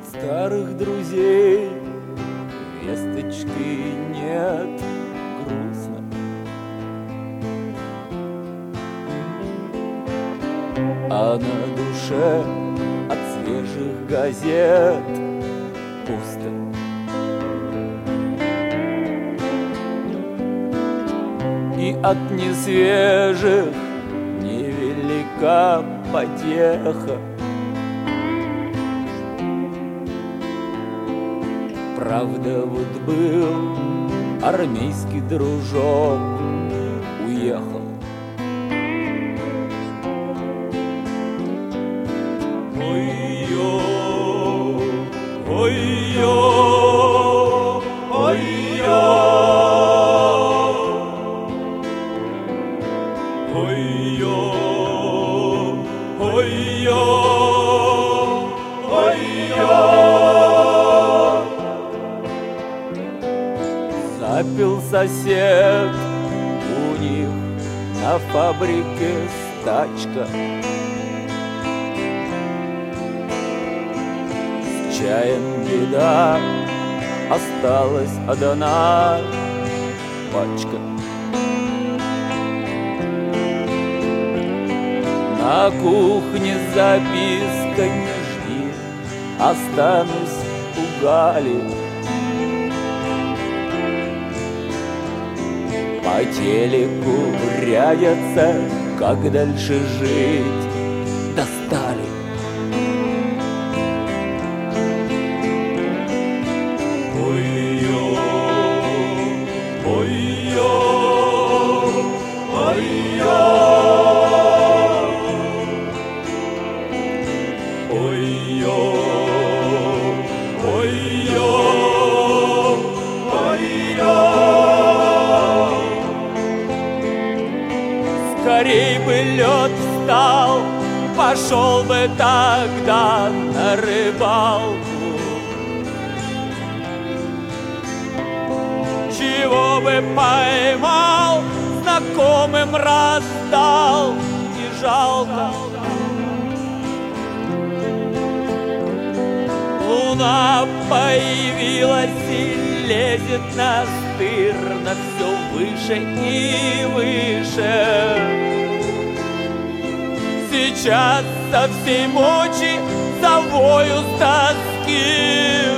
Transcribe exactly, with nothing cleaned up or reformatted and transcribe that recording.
Старых друзей весточки нет, грустно. А на душе от свежих газет пусто. И от несвежих невелика потеха. Правда, вот был армейский дружок, уехал. Ой-ё, ой-ё, ой-ё, ой-ё, ой-ё, ой-ё. Запил сосед, у них на фабрике стачка. С чаем беда, осталась одна пачка. На кухне записка: не жди, останусь у Гали. По телеку рядятся, как дальше жить, достали. Ой-ё, ой-ё, ой-ё, ой-ё, ой-ё, ой-ё. Скорей бы лед встал, пошел бы тогда на рыбалку. Чего бы поймал, знакомым раздал, не жалко. Луна появилась и лезет настырно все выше и выше. Сейчас со всей мочи завою с тоски.